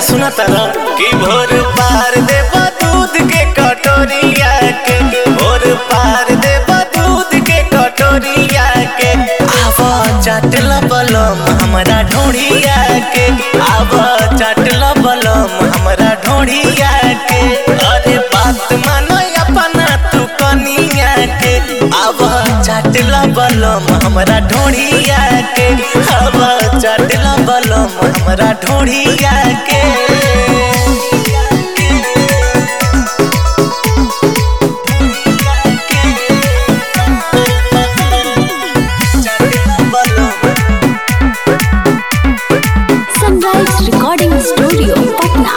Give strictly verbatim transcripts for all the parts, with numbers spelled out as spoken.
सुना तारा कि भोर पार देबा दूध के कटोरिया के, भोर पार देबा दूध के कटोरिया के। आवा चाटला बलम हमरा ढोढ़िया के, आवा चाटला बलम हमरा ढोढ़िया के। अरे बात मानो अपना तू कनिया के, आवा चाटला बलम हमरा ढोढ़िया के, आवा चाटला बलम हमरा ढोढ़िया के। Sunrise recording studio Patna.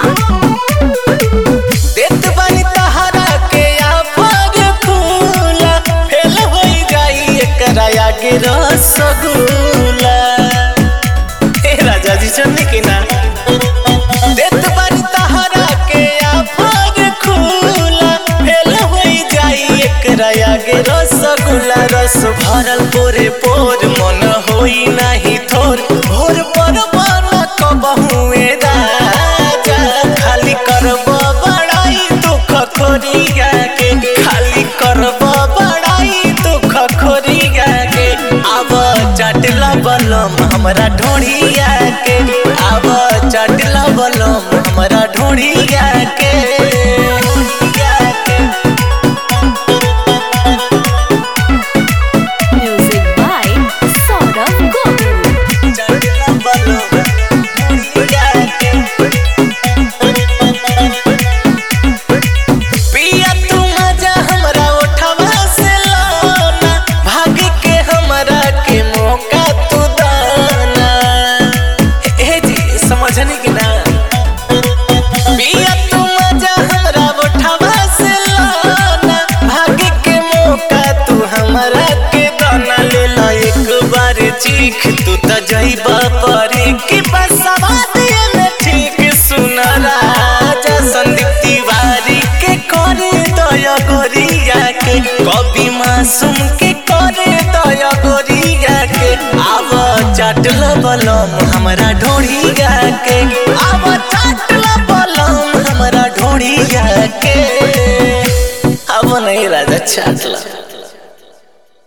देत बानी तहरा के आफर फूला, फेल होई जाई एकरा आगे रसगुल्ला। हे राजा जी सुनने की ना, देत बानी तहरा के आफर फूला, फेल होई जाई एकरा आगे रसगुल्ला। रस भरल पोरे पोर मन होई नाही थोर, भोर पर बना कबहुए राजा। खाली करब बड़ाई दुख खोरिया के, खाली करब बड़ाई दुख खोरिया के। आब चाटला बलम हमरा ढोढ़िया के, आब चाटला बलम हमरा ढोढ़िया के। Music by Saurabh Govil. चाटला बलम ढोढ़िया के। पिया तू मजा हमरा उठवा से लाना, भाग के हमरा के मौका तू दाना। ए जी समझनी कि ना, पिया तू मजा हमरा उठवा से लाना, भाग के मौका तू हमरा के दाना। ले ला एक बार चीख तू त जइबा परी कि बसवा दिए में ठीक। सुन राजा संदीप तिवारी के करे दया गोरिया के, कवि मासूम के करे दया गोरिया के। आव चाटला बलम हमरा ढोढ़िया के, आव चाटला बलम हमरा ढोढ़िया के। अब नहीं राजा चाटला।